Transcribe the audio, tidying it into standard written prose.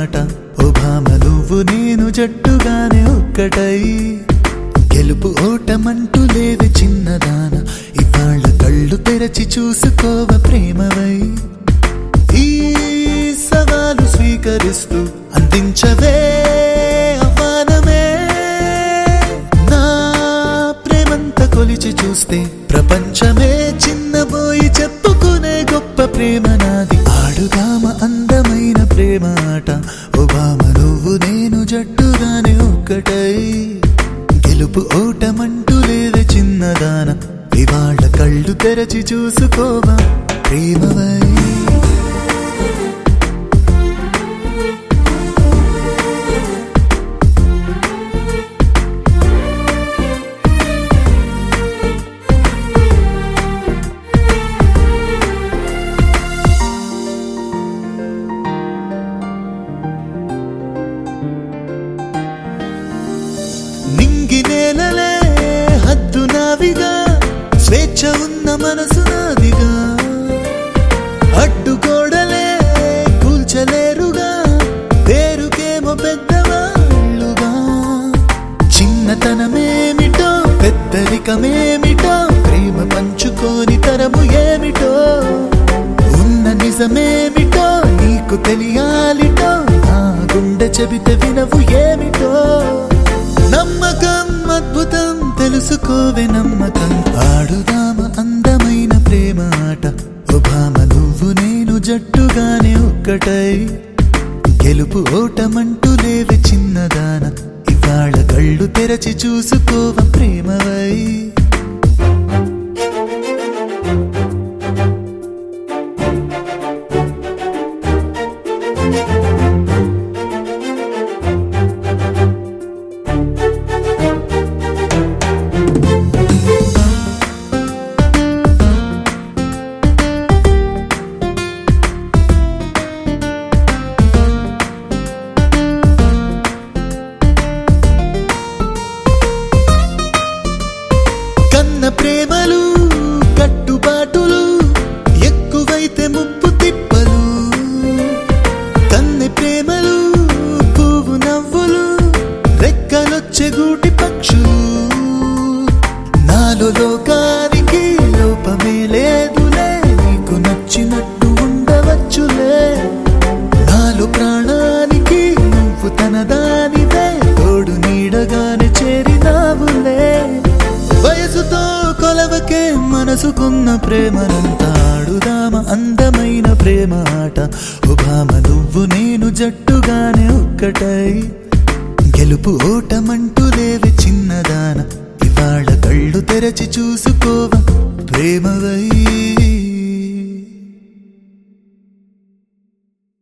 ఆట ఒబామ నువ్వు నేను జట్టుగానే ఒక్కటై గెలుపు ఓటమంటూ లేవి చిన్నదాన ఇవాళ కళ్ళు తెరచి చూసుకోవ ప్రేమవై ఈ సవాలు స్వీకరిస్తూ అందించవే ఆహ్వానమే నా ప్రేమంత కొలిచి చూస్తే ప్రపంచమే చిన్నబోయి చెప్పుకునే గొప్ప ప్రేమ నాది ఆడుదామ అందమైన ప్రేమ ఆట ఒబామ నువ్వు నేను జట్టుగానే ఒక్కటై గెలుపు ఓటమంటూ లేవే చిన్నదాన ఇవాళ కళ్ళు తెరచి చూసుకోవా ప్రేమవై నింగి నేలలే హద్దు నావిగా స్వేచ్ఛ ఉన్న మనసు నాదిగా అడ్డుగోడలే కూల్చలేరుగా పేరుకేమో పెద్దవాళ్ళుగా చిన్నతనమేమిటో పెద్దరికమేమిటో ప్రేమ పంచుకోని తరము ఏమిటో ఉన్న నిజమేమిటో నీకు తెలియాలిటో నా గుండె చెబితే వినవు ఏమిటో నమ్మకం అద్భుతం తెలుసుకోవే నమ్మకం ఆడుదామ అందమైన ప్రేమ ఆట ఒబామ నువ్వు నేను జట్టుగానే ఒక్కటై గెలుపు ఓటమంటూ లేవే చిన్నదాన ఇవాళ కళ్ళు తెరచి చూసుకోవ ప్రేమవై ప్రేమలు కట్టుబాటులు ఎక్కువైతే ముప్పు తిప్పలు కన్నె ప్రేమలు పువ్వు నవ్వులు రెక్కలొచ్చే గూటి పక్షులు నాలో లోకానికి లోపమే లేదులే నీకు నచ్చినట్టు ఉండవచ్చులే నాలో ప్రాణానికి నువ్వు తనదానివే తోడు నీడగానే చేరినావులే వయసుతో కొలవకే మనసుకున్న ప్రేమనంతా ఆడుదామ అందమైన ప్రేమ ఆట ఒబామ నువ్వు నేను జట్టుగానే ఒక్కటై గెలుపు ఓటమంటూ లేవి చిన్నదాన ఇవాళ కళ్ళు తెరచి చూసుకోవ ప్రేమవై